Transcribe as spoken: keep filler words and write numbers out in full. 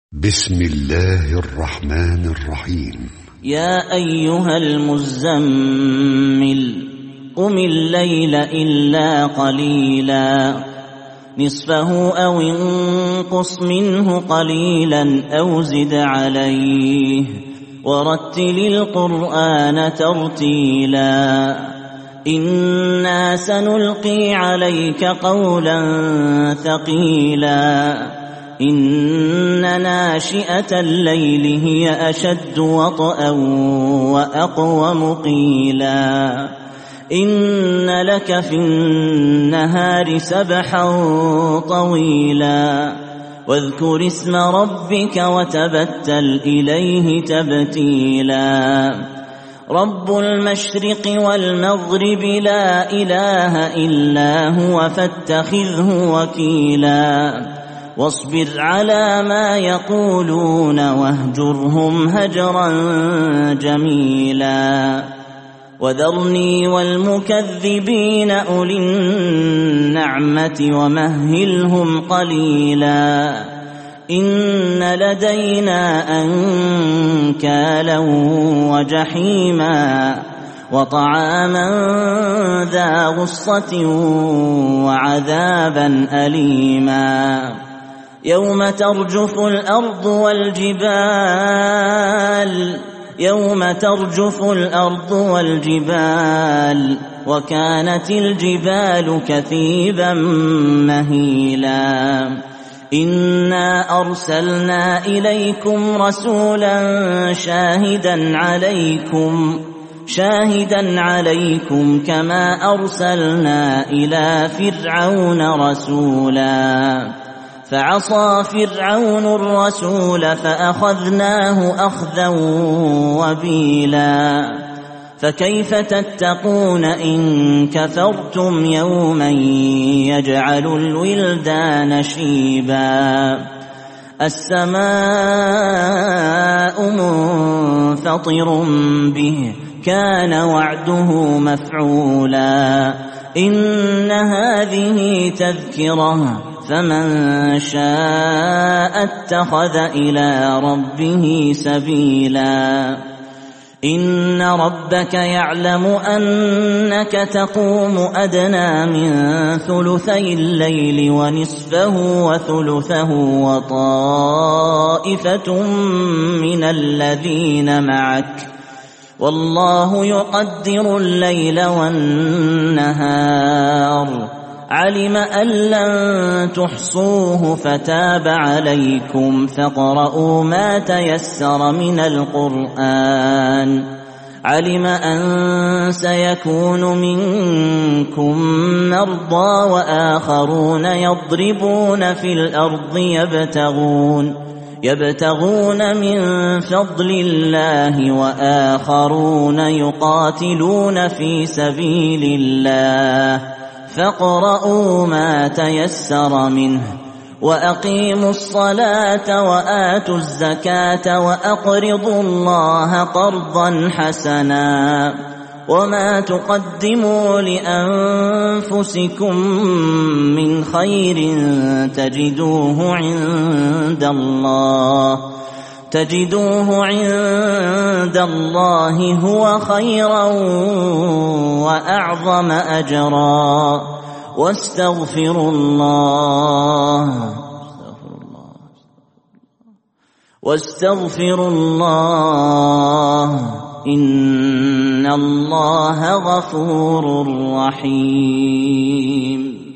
بسم الله الرحمن الرحيم. يا أيها المزمل قم الليل إلا قليلا نصفه أو انقص منه قليلا أو زد عليه ورتل القرآن ترتيلا إنا سنلقي عليك قولا ثقيلا إن ناشئة الليل هي أشد وطئا وأقوم قيلا إن لك في النهار سبحا طويلا واذكر اسم ربك وتبتل إليه تبتيلا رب المشرق والمغرب لا إله إلا هو فاتخذه وكيلا واصبر على ما يقولون واهجرهم هجرا جميلا وذرني والمكذبين أولي النعمة ومهلهم قليلا إن لدينا أنكالا وجحيما وطعاما ذا غصة وعذابا أليما يوم ترجف الأرض والجبال يوم ترجف الأرض والجبال وكانت الجبال كثيبا مهيلا إنا أرسلنا إليكم رسولا شاهدا عليكم شاهدا عليكم كما أرسلنا إلى فرعون رسولا فعصى فرعون الرسول فأخذناه أخذا وبيلا فكيف تتقون إن كفرتم يوما يجعل الولدان شيبا السماء منفطر به كان وعده مفعولا إن هذه تذكرة فمن شاء اتخذ إلى ربه سبيلا إن ربك يعلم أنك تقوم أدنى من ثلثي الليل ونصفه وثلثه وطائفة من الذين معك والله يقدر الليل والنهار علم أن لن تحصوه فتاب عليكم فاقرؤوا ما تيسر من القرآن علم أن سيكون منكم مرضى وآخرون يضربون في الأرض يبتغون يبتغون من فضل الله وآخرون يقاتلون في سبيل الله فاقرؤوا ما تيسر منه وأقيموا الصلاة وآتوا الزكاة وأقرضوا الله قرضا حسنا وما تقدموا لأنفسكم من خير تجدوه عند الله تجدوه عند الله هو خيرا وأعظم أجرا واستغفروا الله واستغفروا الله إن الله غفور رحيم.